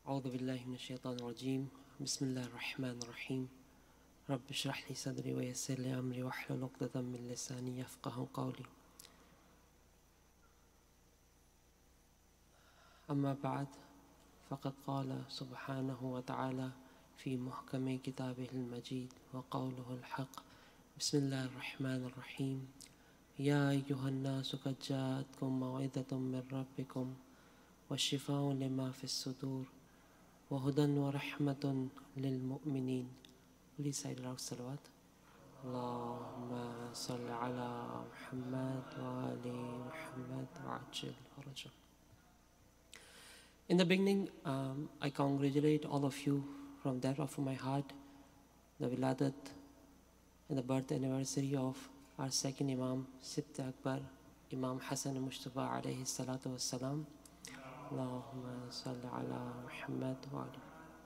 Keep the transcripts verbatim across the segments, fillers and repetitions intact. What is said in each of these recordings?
أعوذ بالله من الشيطان الرجيم بسم الله الرحمن الرحيم رب اشرح لي صدري ويسر لي أمري واحلل عقدة من لساني يفقهوا قولي أما بعد فقد قال سبحانه وتعالى في محكم كتابه المجيد وقوله الحق بسم الله الرحمن الرحيم يا أيها الناس قد جاءتكم موعظة من ربكم والشفاء لما في الصدور وهدى ورحمة للمؤمنين. Please say loud salawat. Allahumma salli ala Muhammad wa ali Muhammad wa ajil faraja. In the beginning, um, I congratulate all of you from the depth of my heart, the wiladat and the birth anniversary of our second Imam, Sibt Akbar, Imam Hassan Mustafa alayhi salatu wassalam. Allahumma salli ala Muhammad wa ali.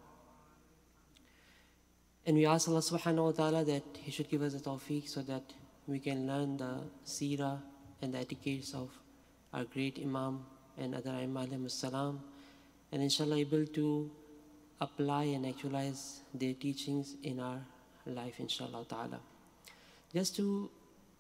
And we ask Allah subhanahu wa ta'ala that He should give us the tawfiq so that we can learn the seerah and the etiquettes of our great Imam and other Imam alayhi salam, and inshallah able to apply and actualize their teachings in our life, inshallah ta'ala. Just to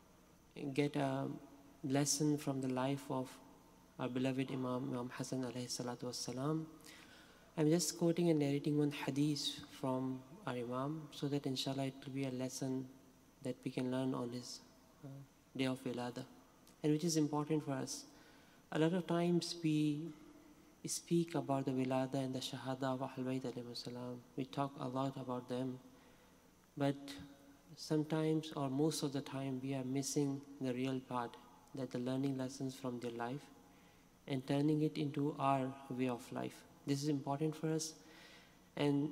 get a lesson from the life of our beloved Imam, Imam Hassan alayhi salatu wassalam, I'm just quoting and narrating one hadith from our Imam so that inshallah it will be a lesson that we can learn on his uh, day of Wilada, and which is important for us. A lot of times we speak about the Wilada and the Shahada of Ahlul Bayt alayhi salam. We talk a lot about them, but sometimes or most of the time we are missing the real part, that the learning lessons from their life and turning it into our way of life. This is important for us, and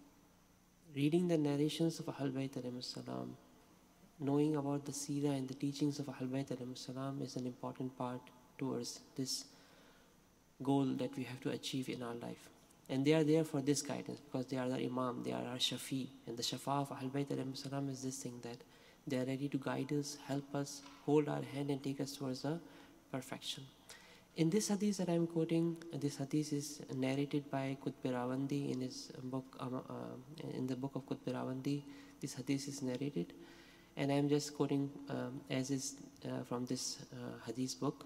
reading the narrations of Ahlul Bayt alayhi salam, knowing about the seerah and the teachings of Ahlul Bayt alayhi salam is an important part towards this goal that we have to achieve in our life. And they are there for this guidance because they are the Imam, they are our Shafi, and the Shafa of Ahlul Bayt alayhi salam is this thing that they are ready to guide us, help us, hold our hand and take us towards the perfection. In this hadith that I am quoting, this hadith is narrated by Qutb Rawandi in his book, um, uh, in the book of Qutb Rawandi. This hadith is narrated, and I am just quoting um, as is uh, from this uh, hadith book.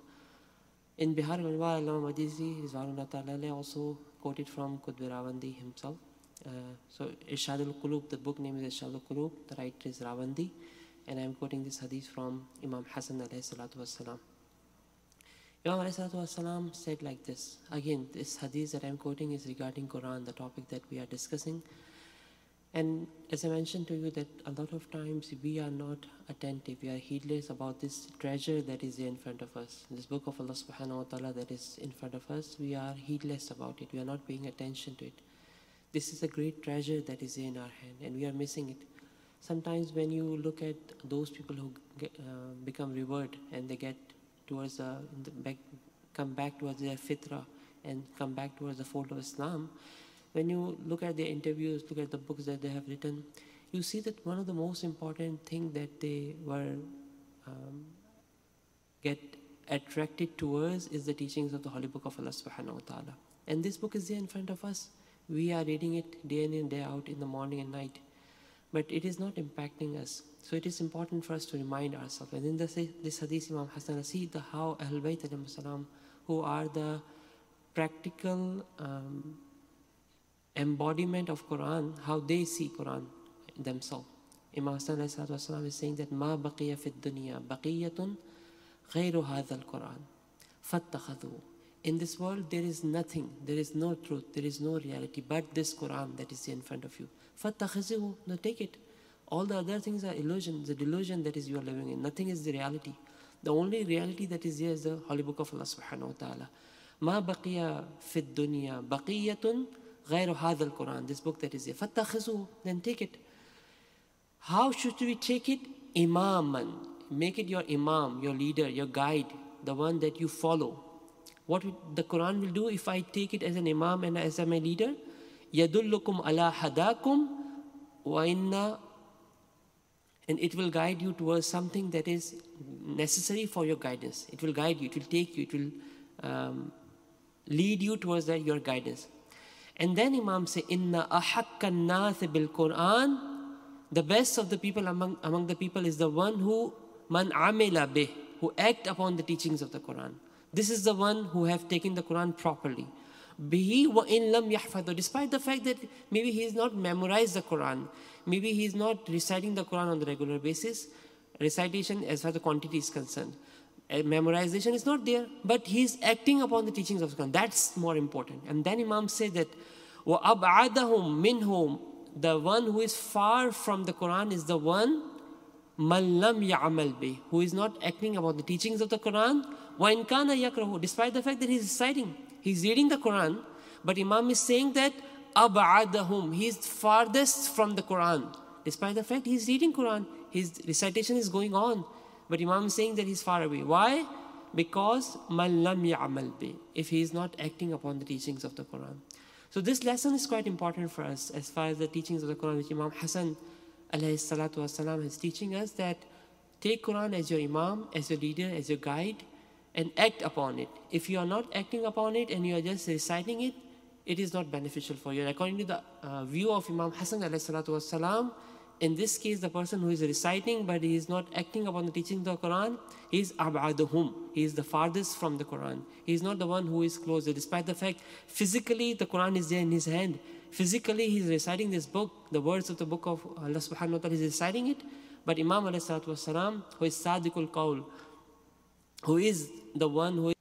In Bihar al-Anwar, Allama Madizi, Rizwanullah Ta'ala, also quoted from Qutb Rawandi himself. Uh, so Irshadul Qulub, the book name is Irshadul Qulub, the writer is Rawandi, and I am quoting this hadith from Imam Hassan alayhi salatu wassalam. Imam alayhi said like this. Again, this hadith that I am quoting is regarding Quran, the topic that we are discussing. And as I mentioned to you that a lot of times we are not attentive, we are heedless about this treasure that is there in front of us. This book of Allah subhanahu wa ta'ala that is in front of us, we are heedless about it, we are not paying attention to it. This is a great treasure that is in our hand and we are missing it. Sometimes when you look at those people who get, uh, become revered and they get towards the, the back, come back towards their fitrah and come back towards the fold of Islam, when you look at their interviews, look at the books that they have written, you see that one of the most important things that they were um, get attracted towards is the teachings of the Holy Book of Allah subhanahu wa ta'ala. And this book is there in front of us. We are reading it day in and day out in the morning and night, but it is not impacting us. So it is important for us to remind ourselves. And in this, this hadith, Imam Hassan, see the how Ahlul Bayt alayhi salam, who are the practical um, embodiment of Quran, how they see Quran themselves. Imam Hassan alayhi is saying that ma baqiya fid dunya baqiyatun ghayru hadha al-Quran fattakhadhu. In this world there is nothing, there is no truth, there is no reality but this Quran that is in front of you. Fattakhadhu, no, take it. All the other things are illusions, the delusion that is you are living in. Nothing is the reality. The only reality that is there is the Holy Book of Allah subhanahu wa ta'ala. Ma baqiya fid dunya baqiyatun ghayru hadha al-Quran. This book that is there. Fattakhizu, then take it. How should we take it? Imaman. Make it your imam, your leader, your guide, the one that you follow. What the Quran will do if I take it as an imam and as my leader? Yadullukum ala hadakum wa inna, and it will guide you towards something that is necessary for your guidance. It will guide you, it will take you, it will um, lead you towards that, your guidance. And then Imam say, Inna ahakkan nath bil Quran, the best of the people among, among the people is the one who man amila bih, who act upon the teachings of the Quran. This is the one who have taken the Quran properly. Bihi wa in lam yahfadhu, despite the fact that maybe he has not memorized the Quran, maybe he is not reciting the Quran on the regular basis. Recitation as far as the quantity is concerned, memorization is not there, but he is acting upon the teachings of the Quran. That's more important. And then Imam said that wa ab'adahum minhum, the one who is far from the Quran is the one man lam ya'mal bih, who is not acting about the teachings of the Quran. Wa in kana yakrahu, despite the fact that he is reciting, he is reading the Quran, but Imam is saying that ab'adahum, he is farthest from the Quran. Despite the fact he is reading Quran, his recitation is going on, but Imam is saying that he's far away. Why? Because man lam ya'mal bih, if he is not acting upon the teachings of the Quran. So this lesson is quite important for us as far as the teachings of the Quran, which Imam Hassan alayhi salatu wasalam is teaching us, that take Quran as your Imam, as your leader, as your guide, and act upon it. If you are not acting upon it and you are just reciting it, it is not beneficial for you. And according to the uh, view of Imam Hassan alayhi salatu wasalam, in this case, the person who is reciting but he is not acting upon the teaching of the Quran, he is ab'aduhum. He is the farthest from the Quran. He is not the one who is closer. Despite the fact, physically the Quran is there in his hand. Physically he is reciting this book, the words of the book of Allah subhanahu wa ta'ala, he is reciting it. But Imam alayhi salatu wasalam, who is sadiqul qawl, who is the one who is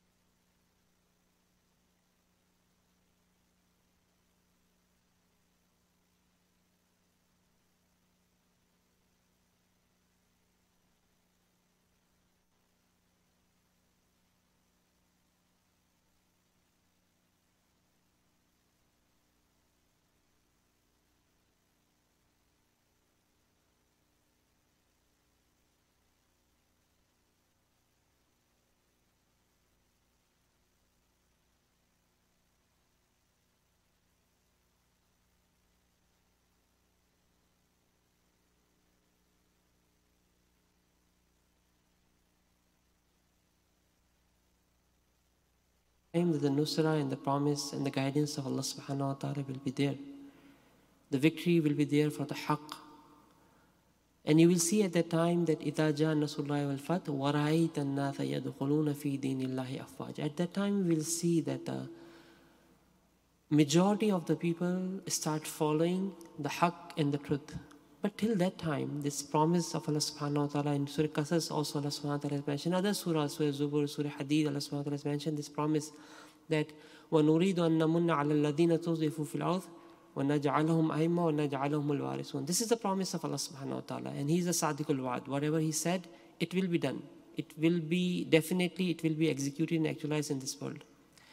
that the nusra and the promise and the guidance of Allah subhanahu wa ta'ala will be there. The victory will be there for the haqq. And you will see at that time that إِذَا جَاءَ نَصْرُ اللَّهِ وَالْفَتْحُ وَرَأَيْتَ النَّاسَ يَدْخُلُونَ فِي دِينِ اللَّهِ أَفْوَاجًا. At that time we will see that the majority of the people start following the haqq and the truth. But till that time, this promise of Allah subhanahu wa ta'ala in Surah Qasas also Allah subhanahu wa ta'ala has mentioned, other surahs, Surah Zubur, Surah Hadid, Allah subhanahu wa ta'ala has mentioned this promise that وَنُرِيدُ أَن نَمُنَّ عَلَى الَّذِينَ تُضْعِفُوا فِي الْأَرْضِ وَنَجْعَلَهُمْ أَئِمَّةً وَنَجْعَلَهُمُ الْوَارِثُونَ. This is the promise of Allah subhanahu wa ta'ala, and He is a Sadiqul Wa'ad. Whatever He said, it will be done. It will be, definitely, it will be executed and actualized in this world.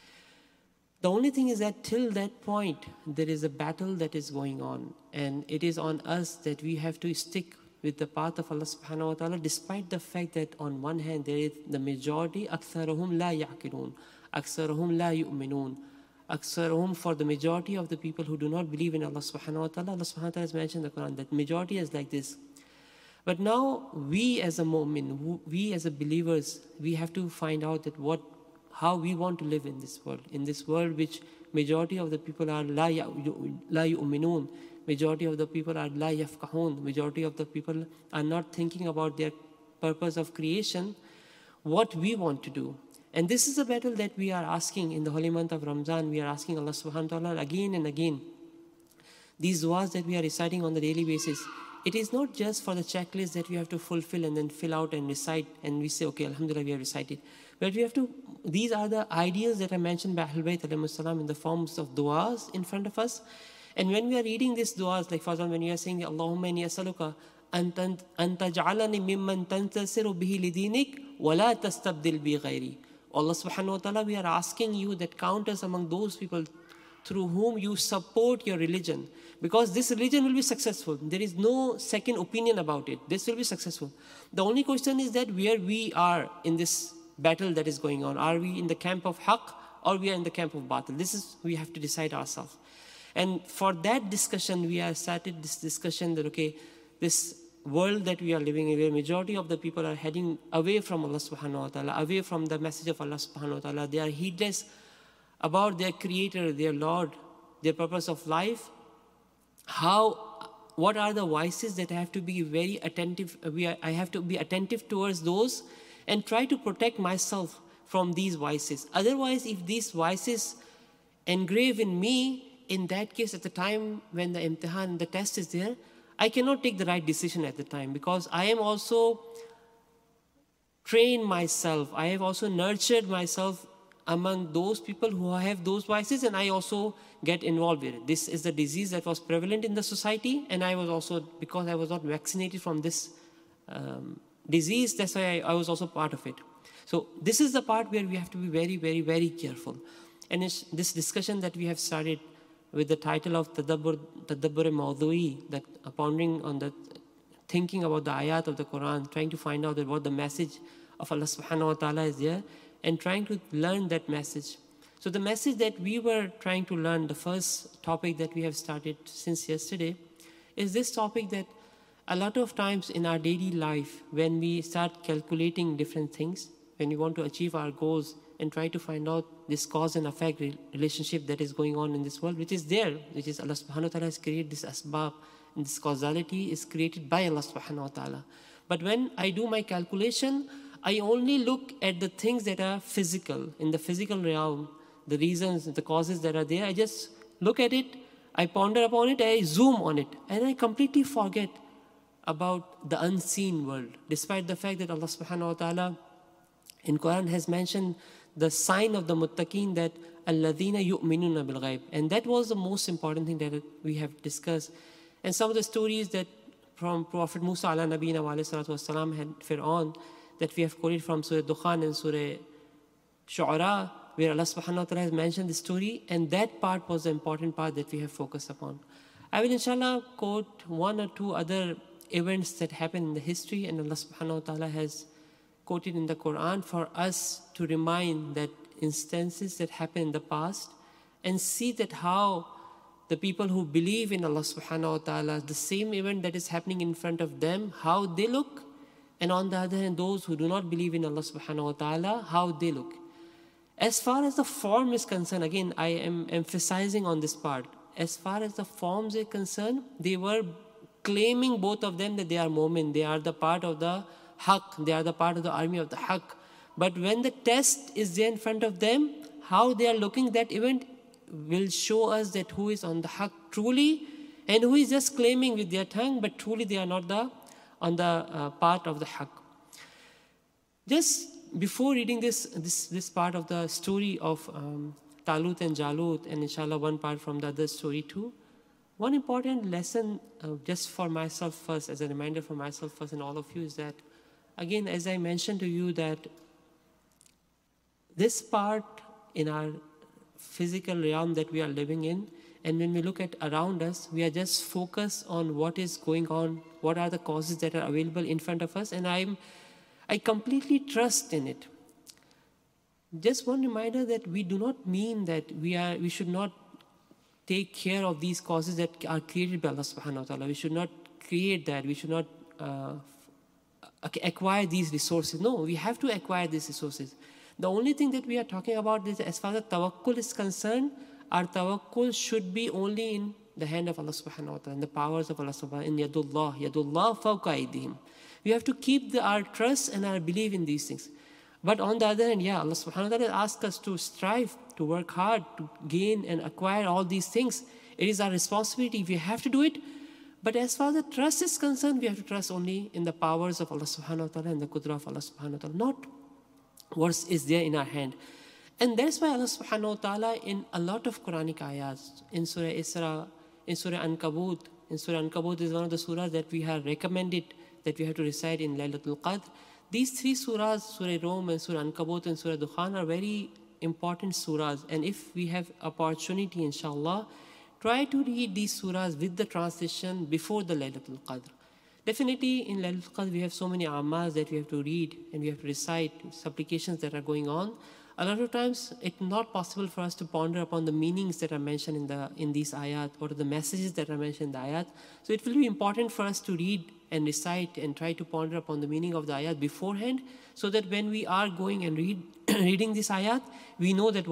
The only thing is that till that point, there is a battle that is going on. And it is on us that we have to stick with the path of Allah subhanahu wa ta'ala, despite the fact that on one hand, there is the majority, أَكْثَرُهُمْ لَا يَعْقِلُونَ أَكْثَرُهُمْ لَا يُؤْمِنُونَ أَكْثَرُهُمْ, for the majority of the people who do not believe in Allah subhanahu wa ta'ala, Allah subhanahu wa ta'ala has mentioned in the Quran that majority is like this. But now, we as a mu'min, we as a believers, we have to find out that what how we want to live in this world, in this world which majority of the people are la yu'minun, majority of the people are la yafqahun, majority of the people are not thinking about their purpose of creation, what we want to do. And this is a battle that we are asking in the holy month of Ramzan. We are asking Allah subhanahu wa ta'ala again and again. These du'as that we are reciting on the daily basis, it is not just for the checklist that we have to fulfill and then fill out and recite and we say, okay, alhamdulillah, we have recited. But we have to, these are the ideas that are mentioned by Ahlul Bayt alayhi salam in the forms of du'as in front of us. And when we are reading these du'as, like for example, when we are saying, Allahumma inni as'aluka an taj'alani mimman tantasiru bihi lidinik wa la tastabdil bi ghairi. Allah subhanahu wa ta'ala, we are asking you that count us among those people through whom you support your religion. Because this religion will be successful. There is no second opinion about it. This will be successful. The only question is that where we are in this battle that is going on. Are we in the camp of haqq or we are in the camp of batil? This is, we have to decide ourselves. And for that discussion, we have started this discussion that, okay, this world that we are living in, where majority of the people are heading away from Allah subhanahu wa ta'ala, away from the message of Allah subhanahu wa ta'ala. They are heedless about their creator, their Lord, their purpose of life, how, what are the vices that I have to be very attentive, we are, I have to be attentive towards those and try to protect myself from these vices. Otherwise, if these vices engrave in me, in that case, at the time when the imtihan, the test is there, I cannot take the right decision at the time, because I am also trained myself, I have also nurtured myself among those people who have those vices, and I also get involved with it. This is the disease that was prevalent in the society, and I was also, because I was not vaccinated from this um, disease, that's why I, I was also part of it. So this is the part where we have to be very, very, very careful. And it's this discussion that we have started with the title of Tadabbur, Tadabbur Mawdui, that uh, pondering on the, thinking about the ayat of the Quran, trying to find out that what the message of Allah subhanahu wa ta'ala is there, and trying to learn that message. So the message that we were trying to learn, the first topic that we have started since yesterday, is this topic that a lot of times in our daily life, when we start calculating different things, when we want to achieve our goals and try to find out this cause and effect relationship that is going on in this world, which is there, which is Allah subhanahu wa ta'ala has created this asbab, and this causality is created by Allah subhanahu wa ta'ala. But when I do my calculation, I only look at the things that are physical, in the physical realm, the reasons, the causes that are there. I just look at it, I ponder upon it, I zoom on it, and I completely forget about the unseen world, despite the fact that Allah subhanahu wa ta'ala in Quran has mentioned the sign of the muttaqeen, that alladhina yu'minuna bil ghaib. And that was the most important thing that we have discussed. And some of the stories that from Prophet Musa ala nabiyina wa alayhi salatu wasalam had Fir'aun, that we have quoted from Surah Dukhan and Surah Shu'ara, where Allah subhanahu wa ta'ala has mentioned the story, and that part was the important part that we have focused upon. I will inshallah quote one or two other events that happened in the history, and Allah subhanahu wa ta'ala has quoted in the Quran for us to remind that instances that happened in the past, and see that how the people who believe in Allah subhanahu wa ta'ala, the same event that is happening in front of them, how they look, and on the other hand, those who do not believe in Allah subhanahu wa ta'ala, how they look. As far as the form is concerned, again, I am emphasizing on this part. As far as the forms are concerned, they were claiming, both of them, that they are mu'min, they are the part of the haqq, they are the part of the army of the haqq. But when the test is there in front of them, how they are looking, that event will show us that who is on the haqq truly, and who is just claiming with their tongue, but truly they are not the on the uh, part of the haqq. Just before reading this, this, this part of the story of um, Talut and Jalut, and inshallah one part from the other story too, one important lesson uh, just for myself first, as a reminder for myself first and all of you, is that, again, as I mentioned to you, that this part in our physical realm that we are living in, and when we look at around us, we are just focused on what is going on, what are the causes that are available in front of us, and I'm, I completely trust in it. Just one reminder that we do not mean that we are, we should not take care of these causes that are created by Allah subhanahu wa ta'ala. We should not create that. We should not uh, acquire these resources. No, we have to acquire these resources. The only thing that we are talking about is, as far as tawakkul is concerned, our tawakkul should be only in the hand of Allah subhanahu wa ta'ala, in the powers of Allah subhanahu wa ta'ala, in yadullah, yadullah fawqa aydihim. We have to keep the, our trust and our belief in these things. But on the other hand, yeah, Allah subhanahu wa ta'ala asks us to strive, to work hard, to gain and acquire all these things. It is our responsibility. We have to do it. But as far as the trust is concerned, we have to trust only in the powers of Allah subhanahu wa ta'ala and the qudra of Allah subhanahu wa ta'ala, not what is there in our hand. And that's why Allah subhanahu wa ta'ala in a lot of Quranic ayats, in Surah Isra, in Surah Ankabut, in Surah Ankabut is one of the surahs that we have recommended that we have to recite in Laylatul Qadr. These three surahs, Surah Rum and Surah Ankabut and Surah Dukhan, are very important surahs. And if we have opportunity, inshallah, try to read these surahs with the translation before the Laylatul Qadr. Definitely in Laylatul Qadr we have so many amas that we have to read and we have to recite, supplications that are going on. A lot of times it's not possible for us to ponder upon the meanings that are mentioned in the in these ayat, or the messages that are mentioned in the ayat. So it will be important for us to read and recite and try to ponder upon the meaning of the ayat beforehand, so that when we are going and read reading this ayat, we know that what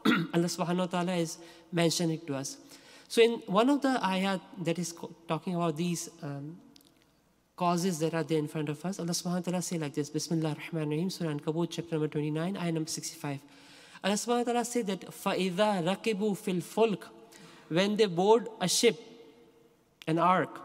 Allah subhanahu wa ta'ala is mentioning to us. So in one of the ayat that is talking about these um, causes that are there in front of us, Allah subhanahu wa ta'ala say like this, Bismillah ar-Rahman ar-Rahim, Surah Ankabut, chapter number twenty-nine, ayah number sixty-five. Allah subhanahu wa ta'ala say that, فَإِذَا رَكِبُوا فِي الْفُلْكِ, when they board a ship, an ark.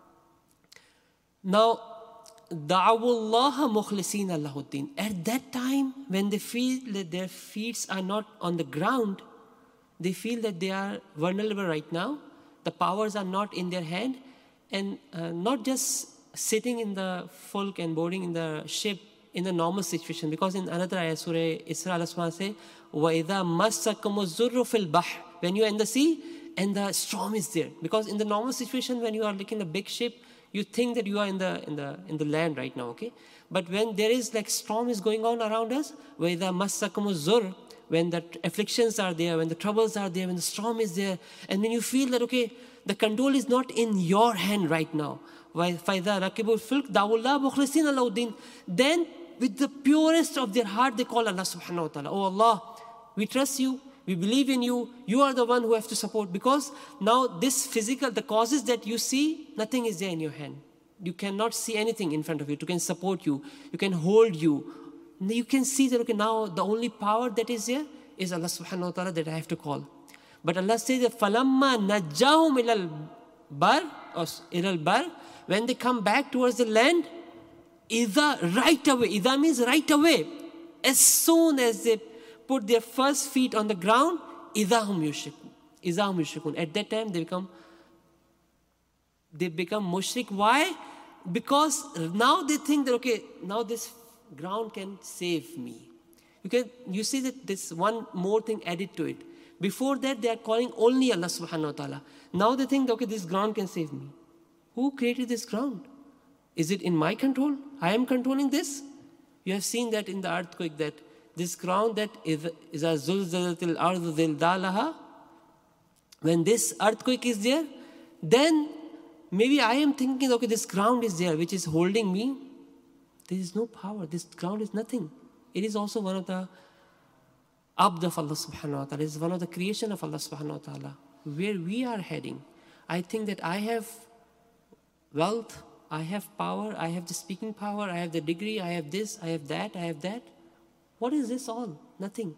Now, دَعَوُوا اللَّهَ مُخْلِصِينَ لَهُ الدِّينَ. At that time, when they feel that their feet are not on the ground, they feel that they are vulnerable right now, the powers are not in their hand, and uh, not just sitting in the fulk and boarding in the ship in the normal situation. Because in another ayah, Surah Isra, Allah subhanahu wa ta'ala say, وَإِذَا مَسَّكُمُ الزُّرُّ فِي الْبَحْرِ, when you are in the sea and the storm is there. Because in the normal situation, when you are like in a big ship, you think that you are in the in the in the land right now, okay? But when there is like storm is going on around us, وَإِذَا مَسَّكُمُ الزُّرُّ, when the afflictions are there, when the troubles are there, when the storm is there, and when you feel that, okay, the control is not in your hand right now, فَإِذَا رَكِبُوا الْفُلْكَ دَعَوُوا اللَّهَ مُخْلِصِينَ لَهُ الدِّينَ, then with the purest of their heart, they call Allah subhanahu wa ta'ala. Oh Allah, we trust you, we believe in you, you are the one who have to support. Because now this physical, the causes that you see, nothing is there in your hand. You cannot see anything in front of you to can support you, you can hold you. You can see that, okay, now the only power that is there is Allah subhanahu wa ta'ala that I have to call. But Allah says that فَلَمَّا نَجَّاهُمْ إِلَى الْبَرِّ or إِلَى الْبَرِّ, when they come back towards the land, إِذَا, right away, إِذَا means right away. As soon as they put their first feet on the ground, إِذَا هُمْ يُشْرِكُونَ, إِذَا هُمْ يُشْرِكُونَ. At that time they become, they become mushrik. Why? Because now they think that, okay, now this ground can save me. You can, you see that this one more thing added to it. Before that, they are calling only Allah subhanahu wa ta'ala. Now they think, okay, this ground can save me. Who created this ground? Is it in my control? I am controlling this? You have seen that in the earthquake, that this ground that is a zulzalatil ardu zildalaha. When this earthquake is there, then maybe I am thinking, okay, this ground is there, which is holding me. There is no power. This ground is nothing. It is also one of the abd of Allah subhanahu wa ta'ala. It is one of the creation of Allah subhanahu wa ta'ala. Where we are heading, I think that I have wealth, I have power, I have the speaking power, I have the degree, I have this, I have that, I have that. What is this all? Nothing.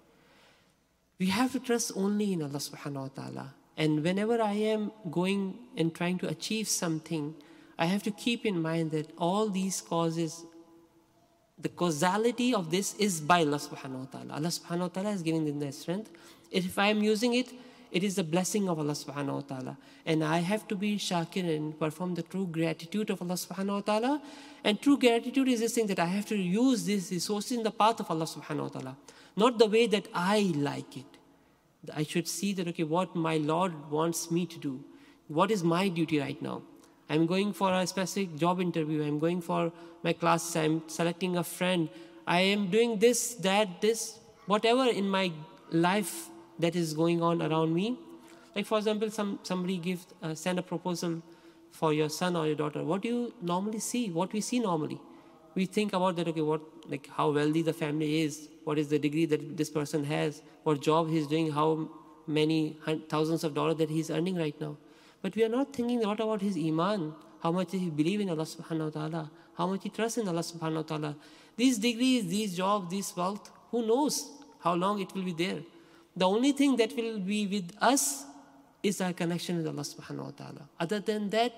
We have to trust only in Allah subhanahu wa ta'ala. And whenever I am going and trying to achieve something, I have to keep in mind that all these causes, the causality of this is by Allah subhanahu wa ta'ala. Allah subhanahu wa ta'ala is giving them that strength. If I am using it, it is the blessing of Allah subhanahu wa ta'ala. And I have to be shakir and perform the true gratitude of Allah subhanahu wa ta'ala. And true gratitude is this thing that I have to use these resources in the path of Allah subhanahu wa ta'ala. Not the way that I like it. I should see that, okay, what my Lord wants me to do. What is my duty right now? I'm going for a specific job interview. I'm going for my classes. I'm selecting a friend. I am doing this, that, this, whatever in my life that is going on around me. Like for example, some somebody give uh, send a proposal for your son or your daughter. What do you normally see? What we see normally, we think about that. Okay, what like how wealthy the family is. What is the degree that this person has? What job he's doing? How many thousands of dollars that he's earning right now? But we are not thinking what about his iman? How much he believe in Allah subhanahu wa ta'ala? How much he trusts in Allah subhanahu wa ta'ala? These degrees, these jobs, this wealth, who knows how long it will be there? The only thing that will be with us is our connection with Allah subhanahu wa ta'ala. Other than that,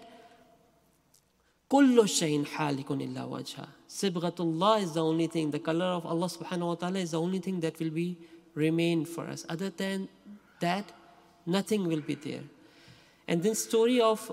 كُلُّ شَيْءٍ حَالِكٌ إِلَّا وَجْهَهُ. Sibghatullah is the only thing. The color of Allah subhanahu wa ta'ala is the only thing that will be remain for us. Other than that, nothing will be there. And then story of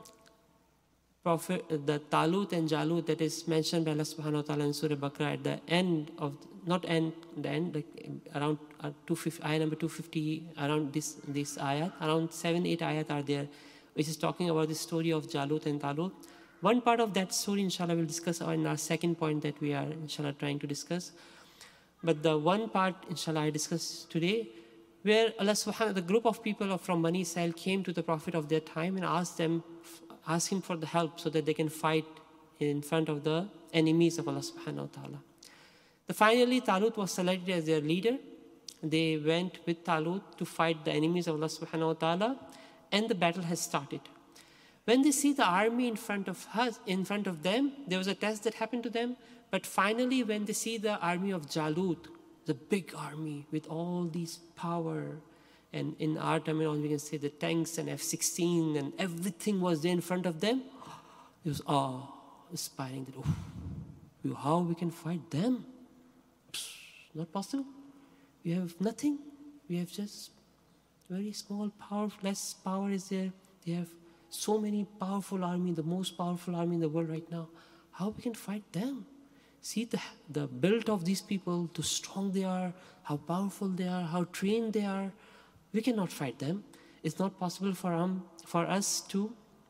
Prophet, the Talut and Jalut that is mentioned by Allah subhanahu wa ta'ala in Surah Baqarah at the end of, not end, the end, like around uh, two fifty, ayah number two fifty, around this, this ayat, around seven, eight ayat are there, which is talking about the story of Jalut and Talut. One part of that story, inshallah, we'll discuss in our second point that we are, inshallah, trying to discuss. But the one part, inshallah, I discuss today, where Allah subhanahu, the group of people from Bani Israel came to the Prophet of their time and asked them, asked him for the help so that they can fight in front of the enemies of Allah subhanahu wa ta'ala. The finally, Talut was selected as their leader. they went with Talut to fight the enemies of Allah subhanahu wa ta'ala, and the battle has started. When they see the army in front of us, in front of them, there was a test that happened to them, but finally when they see the army of Jalut, the big army with all these power, and in our terminology we can say the tanks and F sixteen and everything was there in front of them, it was awe-inspiring that, oh, how we can fight them? Psst, not possible. We have nothing. We have just very small power, less power is there. They have so many powerful army, the most powerful army in the world right now. How we can fight them? See the, the build of these people, how strong they are, how powerful they are, how trained they are. We cannot fight them. It's not possible for, um, for us to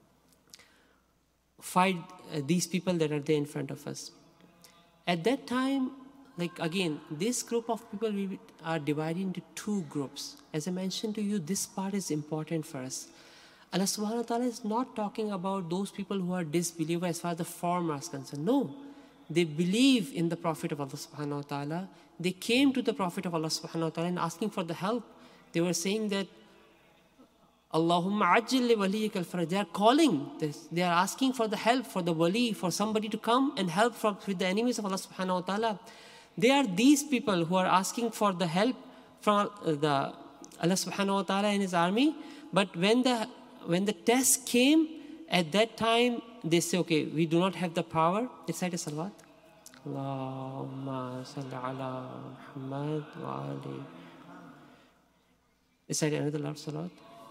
fight uh, these people that are there in front of us. At that time, like again, this group of people we are divided into two groups. As I mentioned to you, this part is important for us. Allah subhanahu wa ta'ala is not talking about those people who are disbelievers as far as the form is concerned. No. They believe in the Prophet of Allah subhanahu wa ta'ala. They came to the Prophet of Allah subhanahu wa ta'ala and asking for the help. They were saying that, Allahumma ajil li waliyik al-faraj. They are calling this. They are asking for the help, for the wali, for somebody to come and help from, with the enemies of Allah subhanahu wa ta'ala. They are these people who are asking for the help from the Allah subhanahu wa ta'ala and His army. But when the when the test came, at that time they say, okay, we do not have the power. Recite a salawat. Allahumma salli ala Muhammad wa ali. Recite another loud salawat.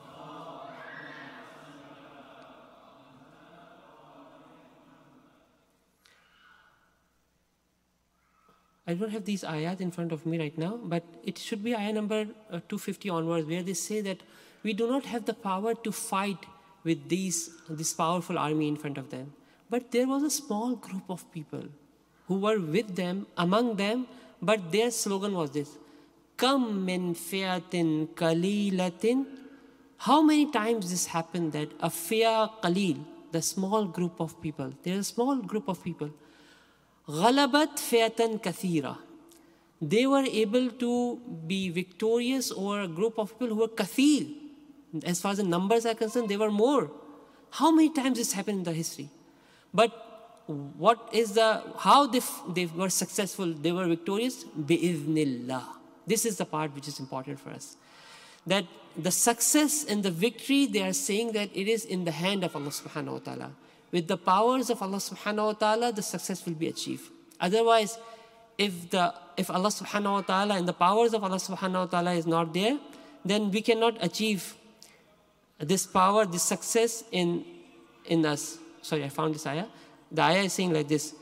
I don't have these ayat in front of me right now, but it should be ayah number uh, two fifty onwards, where they say that we do not have the power to fight with these, this powerful army in front of them. But there was a small group of people who were with them, among them, but their slogan was this, Kam min fi'atin qalilatin. How many times this happened that a fi'a qalil, the small group of people, there's a small group of people, Ghalabat fi'atan kathira. They were able to be victorious over a group of people who were kathir. As far as the numbers are concerned, they were more. How many times this happened in the history? But what is the, how they, they were successful, they were victorious? Bi'idhnillah. This is the part which is important for us. That the success and the victory, they are saying that it is in the hand of Allah subhanahu wa ta'ala. With the powers of Allah subhanahu wa ta'ala, the success will be achieved. Otherwise, if the if Allah subhanahu wa ta'ala and the powers of Allah subhanahu wa ta'ala is not there, then we cannot achieve this power, this success in, in us. Sorry, I found this ayah. The ayah is saying like this.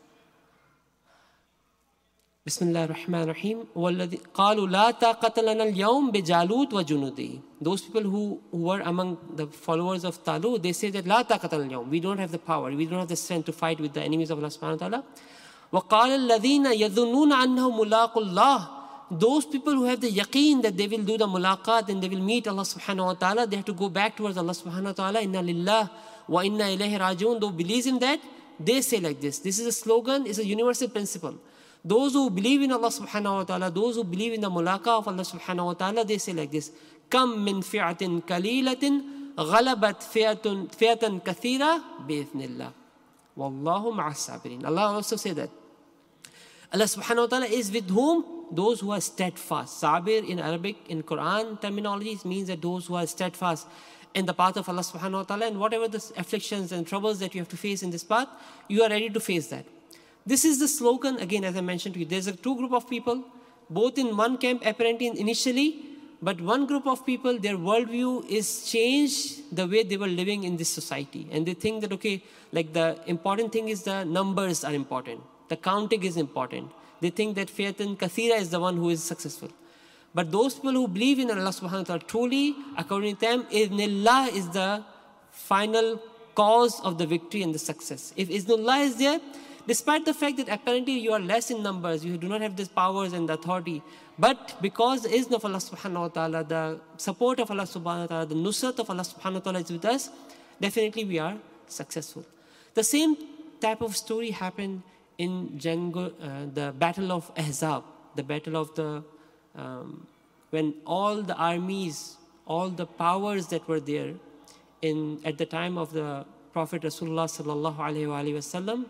Bismillah ar-Rahman ar-Rahim. وَالَّذِي قَالُوا لَا طَاقَةَ لَنَا الْيَوْمِ بِجَالُوتَ وَجُنُودِهِ. Those people who, who were among the followers of Talut, they say that لَا طَاقَةَ لَنَا الْيَوْمِ. We don't have the power, we don't have the strength to fight with the enemies of Allah subhanahu wa ta'ala. وَقَالَ الَّذِينَ يَظُنُّونَ أَنَّهُمْ مُلَاقُ اللَّهِ. Those people who have the yaqeen that they will do the mulaqat and they will meet Allah subhanahu wa ta'ala, they have to go back towards Allah subhanahu wa ta'ala. Inna lillah wa inna ilayhi rajiun. Those who believe in that, they say like this. This is a slogan, it's a universal principle. Those who believe in Allah subhanahu wa ta'ala, those who believe in the mulaqah of Allah subhanahu wa ta'ala, they say like this. Kam min fi'atin kalilatin ghalabat fi'atun fi'atan kathira bi'ithnillah. Wallahu ma'as sabirin. Allah also said that. Allah subhanahu wa ta'ala is with whom? Those who are steadfast. Sabir in Arabic, in Quran terminology, means that those who are steadfast in the path of Allah subhanahu wa ta'ala, and whatever the afflictions and troubles that you have to face in this path, you are ready to face that. This is the slogan, again, as I mentioned to you. There's a two group of people, both in one camp apparently initially, but one group of people, their worldview is changed the way they were living in this society. And they think that, okay, like the important thing is the numbers are important. The counting is important. They think that fi'atan kathira is the one who is successful. But those people who believe in Allah subhanahu wa ta'ala, truly, according to them, Idhnillah is the final cause of the victory and the success. If Idhnillah is there, despite the fact that apparently you are less in numbers, you do not have these powers and the authority, but because the izn of Allah subhanahu wa ta'ala, the support of Allah subhanahu wa ta'ala, the nusrat of Allah subhanahu wa ta'ala is with us, definitely we are successful. The same type of story happened in Jango, uh, the battle of Ahzab, the battle of the um, when all the armies, all the powers that were there in at the time of the Prophet Rasulullah sallallahu alaihi wasallam,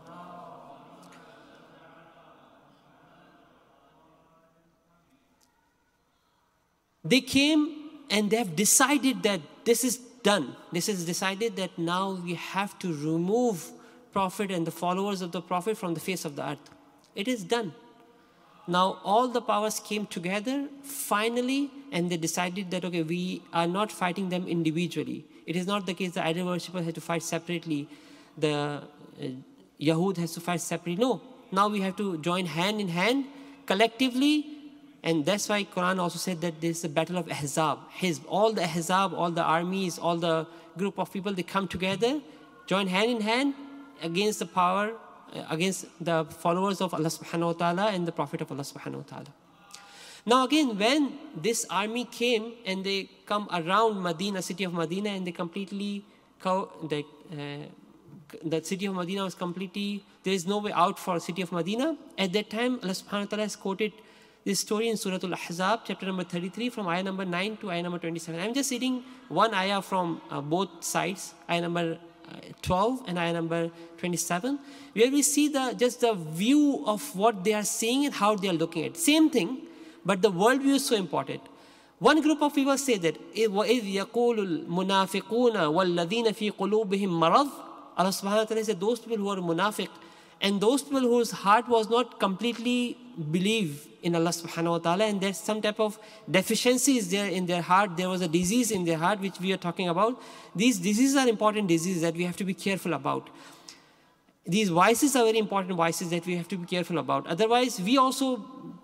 they came and they have decided that this is done. This is decided that now we have to remove Prophet and the followers of the Prophet from the face of the earth. It is done. Now all the powers came together finally, and they decided that, okay, we are not fighting them individually. It is not the case that idol worshippers had to fight separately, the uh, Yahud has to fight separately. No, now we have to join hand in hand collectively. And that's why Quran also said that this is the battle of Ahzab. Hizb, all the Ahzab, all the armies, all the group of people, they come together, join hand in hand against the power, uh, against the followers of Allah subhanahu wa ta'ala and the Prophet of Allah subhanahu wa ta'ala. Now again, when this army came and they come around Medina, city of Medina, and they completely, co- the, uh, the city of Medina was completely, there is no way out for the city of Medina. At that time, Allah subhanahu wa ta'ala has quoted this story in Surah Al-Ahzab, chapter number thirty-three, from ayah number nine to ayah number twenty-seven. I'm just reading one ayah from uh, both sides, ayah number uh, twelve and ayah number twenty-seven, where we see the just the view of what they are seeing and how they are looking at. Same thing, but the worldview is so important. One group of people say that, وَإِذْ يَقُولُ الْمُنَافِقُونَ وَالَّذِينَ فِي قُلُوبِهِمْ مَرَضٍ. Allah subhanahu wa ta'ala said, those people who are munafiq, and those people whose heart was not completely believe in Allah subhanahu wa ta'ala, and there's some type of deficiency is there in their heart. There was a disease in their heart which we are talking about. These diseases are important diseases that we have to be careful about. These vices are very important vices that we have to be careful about. Otherwise, we also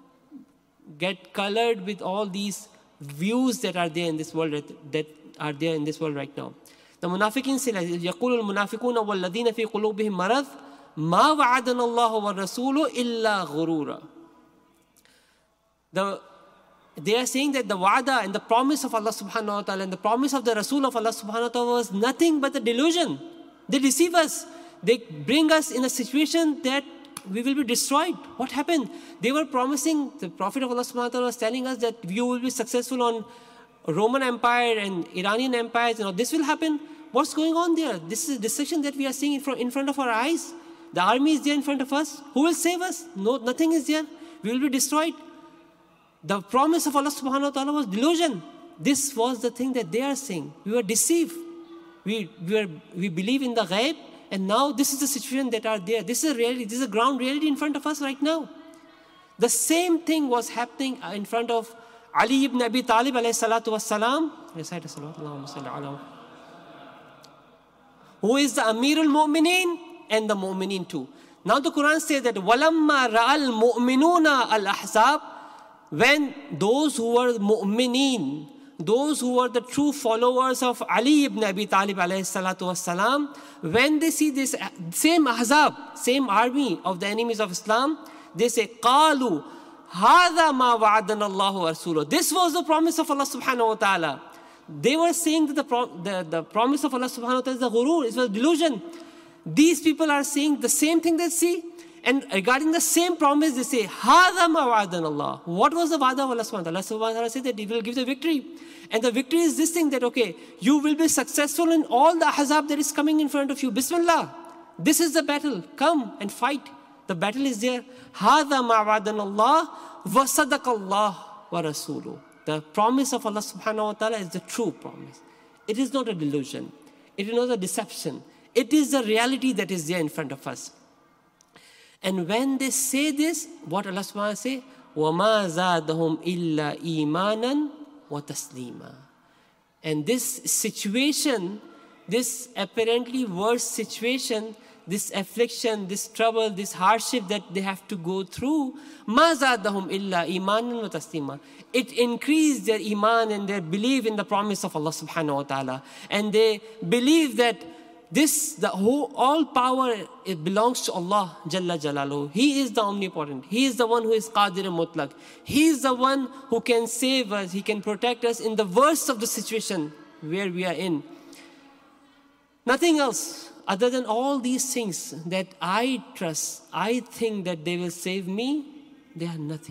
get colored with all these views that are there in this world, that, that are there in this world right now. The munafiqin say, يَقُولُ الْمُنَافِقُونَ وَالَّذِينَ فِي قُلُوبِهِمْ مَرَضٍ مَا وَعَدَنَ اللَّهُ وَالرَّسُولُ إِلَّا غُرُورًا. The, they are saying that the wa'ada and the promise of Allah subhanahu wa ta'ala and the promise of the Rasul of Allah subhanahu wa ta'ala was nothing but a delusion. They deceive us. They bring us in a situation that we will be destroyed. What happened? They were promising, the Prophet of Allah subhanahu wa ta'ala was telling us that you will be successful on Roman Empire and Iranian empires. You know, this will happen. What's going on there? This is a deception that we are seeing in front, in front of our eyes. The army is there in front of us. Who will save us? No, nothing is there. We will be destroyed. The promise of Allah subhanahu wa ta'ala was delusion. This was the thing that they are saying. We were deceived. We, we, were, we believe in the ghaib, and now this is the situation that are there. This is a reality. This is a ground reality in front of us right now. The same thing was happening in front of Ali ibn Abi Talib alayhi salatu wassalam, who is the Amirul Mu'mineen and the Mu'mineen too. Now the Quran says that وَلَمَّا رَأَى الْمُؤْمِنُونَ الْأَحْزَابِ, when those who were mu'mineen, those who were the true followers of Ali ibn Abi Talib alayhi salatu wassalam, when they see this same ahzab, same army of the enemies of Islam, they say, قَالُوا هَذَا مَا وَعَدَنَا اللَّهُ وَرَسُولُهُ. This was the promise of Allah subhanahu wa ta'ala. They were saying that the, pro the, the promise of Allah subhanahu wa ta'ala is the ghurur, it was delusion. These people are saying the same thing they see. And regarding the same promise, they say, هَذَا مَا وَعَدَنَا اللَّهُ. What was the wa'ada of Allah subhanahu wa ta'ala? Allah subhanahu wa ta'ala said that He will give the victory. And the victory is this thing that, okay, you will be successful in all the ahzab that is coming in front of you. Bismillah. This is the battle. Come and fight. The battle is there. هَذَا مَا وَعَدَنَا اللَّهُ وَصَدَقَ اللَّهُ وَرَسُولُهُ. The promise of Allah subhanahu wa ta'ala is the true promise. It is not a delusion. It is not a deception. It is the reality that is there in front of us. And when they say this, what Allah subhanahu wa ta'ala say? وَمَا زَادَهُمْ إِلَّا إِيمَانًا وَتَسْلِيمًا. And this situation, this apparently worse situation, this affliction, this trouble, this hardship that they have to go through, مَا زَادَهُمْ إِلَّا إِيمَانًا وَتَسْلِيمًا. It increased their iman and their belief in the promise of Allah subhanahu wa ta'ala. And they believe that this, the whole, all power, it belongs to Allah Jalla Jalaluhu. He is the omnipotent. He is the one who is Qadir Mutlaq. He is the one who can save us. He can protect us in the worst of the situation where we are in. Nothing else other than all these things that I trust, I think that they will save me, they are nothing.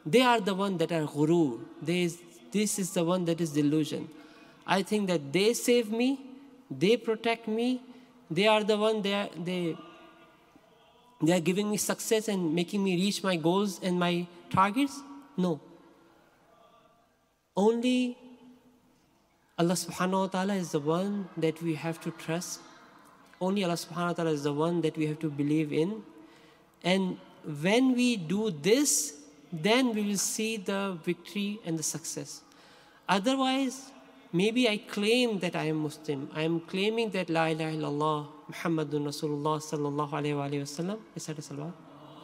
they are the one that are ghurur. They is, this is the one that is delusion. I think that they save me, they protect me, they are the one, they are, they, they are giving me success and making me reach my goals and my targets. No. Only Allah subhanahu wa ta'ala is the one that we have to trust. Only Allah subhanahu wa ta'ala is the one that we have to believe in. And when we do this, then we will see the victory and the success. Otherwise, maybe I claim that I am Muslim. I am claiming that La ilaha illallah, Muhammadun Rasulullah sallallahu alayhi wa sallam. Is that a salawat?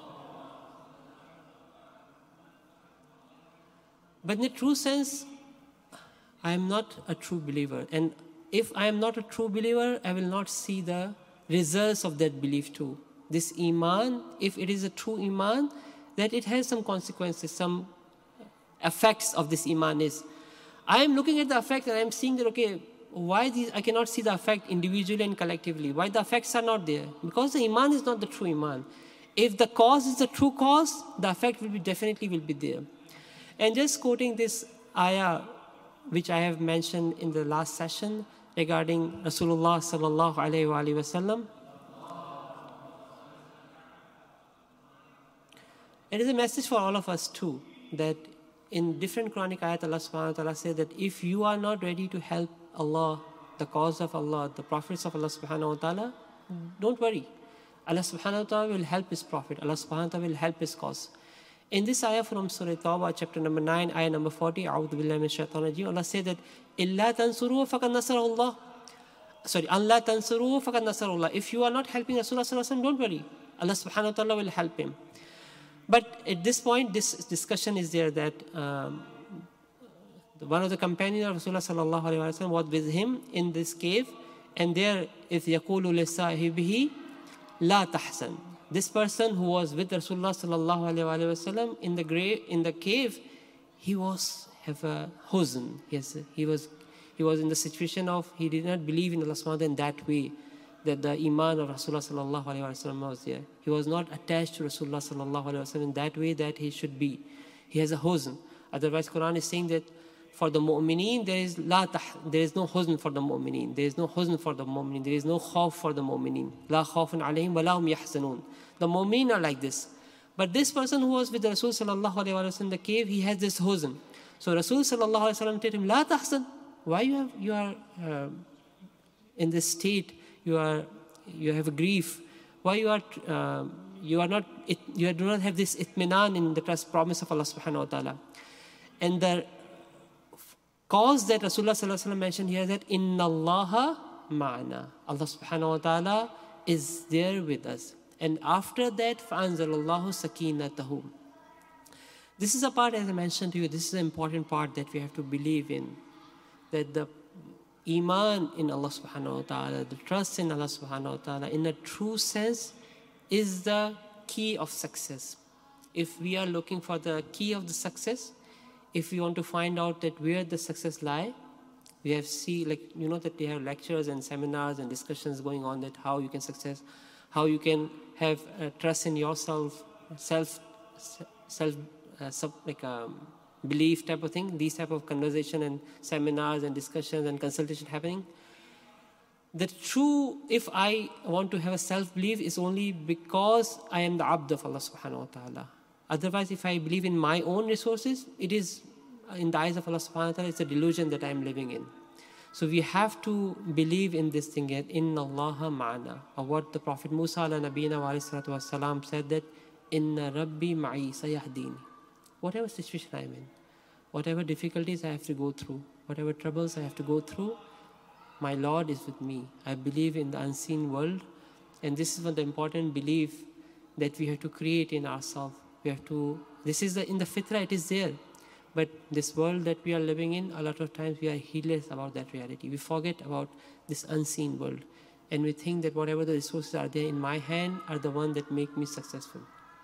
But in the true sense, I am not a true believer. And if I am not a true believer, I will not see the results of that belief too. This iman, if it is a true iman, that it has some consequences, some effects of this iman is. I am looking at the effect and I am seeing that, okay, why these, I cannot see the effect individually and collectively. Why the effects are not there? Because the iman is not the true iman. If the cause is the true cause, the effect will be definitely will be there. And just quoting this ayah, which I have mentioned in the last session regarding Rasulullah sallallahu alayhi wa sallam. It is a message for all of us too, that in different Quranic ayat, Allah subhanahu wa ta'ala said that if you are not ready to help Allah, the cause of Allah, the prophets of Allah subhanahu wa ta'ala, don't worry. Allah subhanahu wa ta'ala will help His prophet. Allah subhanahu wa ta'ala will help His cause. In this ayah from Surah Tawbah, chapter number nine, ayah number forty, A'udhu billahi min shaitanir rajim, Allah said that, إِلَّا تَنْصُرُوا فَقَدْ نَصَرَهُ اللَّهُ. Sorry, أَنْ تَنْصُرُوا فَقَدْ نَصَرَهُ اللَّهُ. If you are not helping Rasulullah sallallahu alaihi wasallam, don't worry. Allah subhanahu wa ta'ala will help him. But at this point, this discussion is there that um, one of the companions of Rasulullah sallallahu alaihi wasallam was with him in this cave, and there is يَقُولُ لِصَاحِبِهِ لَا تَحْزَنْ. This person who was with Rasulullah sallallahu alaihi wasallam in the grave, in the cave, he was have a huzn. Yes, he was he was in the situation of he did not believe in Allah subhanahu wa ta'ala in that way, that the iman of Rasulullah sallallahu alaihi wasallam was there. He was not attached to Rasulullah sallallahu alaihi wasallam in that way that he should be. He has a huzn. Otherwise, Quran is saying that for the mu'mineen there is la tah, there is no huzn for the mu'mineen. There is no huzn for the mu'mineen. There is no khawf for the mu'mineen. La khawfun alayhim wa lahum yahzanun. The mu'mineen are like this. But this person who was with the Rasul sallallahu alaihi wasallam in the cave, he has this huzn. So Rasul sallallahu alaihi wasallam told him, la tahzan. Why you have you are uh, in this state? You are you have a grief. Why you are uh, you are not it, you do not have this itminan in the trust promise of Allah subhanahu wa ta'ala. And the cause that Rasulullah sallallahu alaihi wasallam mentioned here, that inna Allaha ma'ana, Allah subhanahu wa ta'ala is there with us. And after that, fa'anzalallahu sakinatahu. This is a part, as I mentioned to you, this is an important part that we have to believe in, that the iman in Allah subhanahu wa ta'ala, the trust in Allah subhanahu wa ta'ala, in a true sense, is the key of success. If we are looking for the key of the success, if we want to find out that where the success lie, we have see, like, you know, that they have lectures and seminars and discussions going on that how you can success, how you can have uh, trust in yourself, self, self, uh, sub, like um, belief type of thing, these type of conversation and seminars and discussions and consultation happening. The true, if I want to have a self-belief, is only because I am the abd of Allah subhanahu wa ta'ala. Otherwise, if I believe in my own resources, it is, in the eyes of Allah subhanahu wa ta'ala, it's a delusion that I am living in. So we have to believe in this thing, that inna Allaha ma'ana. Or what the Prophet Musa ala nabiyina wa alayhi salatu wa salam said, that inna rabbi ma'i sayahdini. Whatever situation I am in, whatever difficulties I have to go through, whatever troubles I have to go through, my Lord is with me. I believe in the unseen world, and this is one of the important belief that we have to create in ourselves. We have to, this is the, in the fitrah, it is there. But this world that we are living in, a lot of times we are heedless about that reality. We forget about this unseen world. And we think that whatever the resources are there in my hand are the ones that make me successful.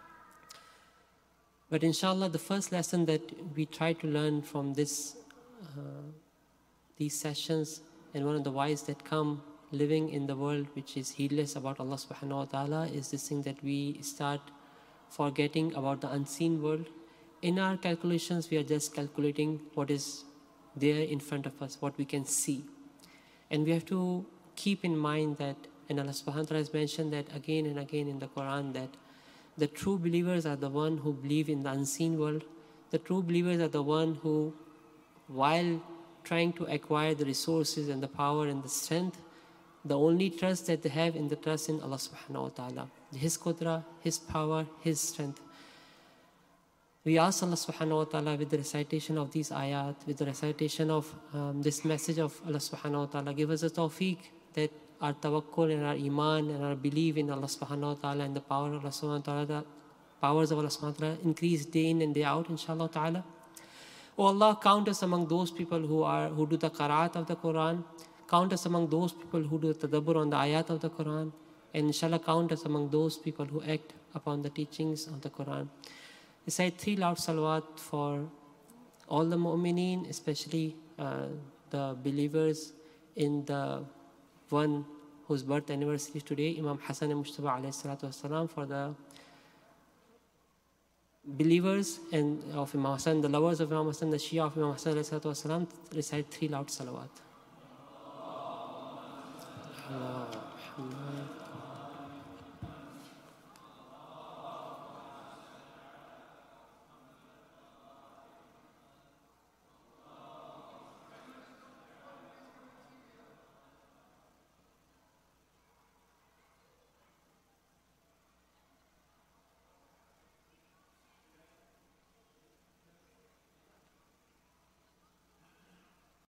But inshallah, the first lesson that we try to learn from this, uh, these sessions, and one of the whys that come living in the world which is heedless about Allah subhanahu wa ta'ala, is this thing that we start forgetting about the unseen world, in our calculations, we are just calculating what is there in front of us, what we can see. And we have to keep in mind that, and Allah subhanahu wa ta'ala has mentioned that again and again in the Quran, that the true believers are the one who believe in the unseen world. The true believers are the one who, while trying to acquire the resources and the power and the strength, the only trust that they have in the trust in Allah subhanahu wa ta'ala. His qudra, His power, His strength. We ask Allah subhanahu wa ta'ala with the recitation of these ayat, with the recitation of um, this message of Allah subhanahu wa ta'ala, give us a tawfiq that our tawakkul and our iman and our belief in Allah subhanahu wa ta'ala and the power of Allah subhanahu wa ta'ala, the powers of Allah subhanahu wa ta'ala increase day in and day out, inshallah ta'ala. Oh Allah, count us among those people who are who do the qaraat of the Quran. Count us among those people who do tadabbur on the ayat of the Quran. And inshallah count us among those people who act upon the teachings of the Quran. Recite three loud salawat for all the mu'mineen, especially uh, the believers in the one whose birth anniversary is today, Imam Hassan al-Mujtaba alayhi salatu wasalam, for the believers and of Imam Hassan, the lovers of Imam Hassan, the Shia of Imam Hassan alayhi salatu wasalam, recite three loud salawat. Allah, Allah.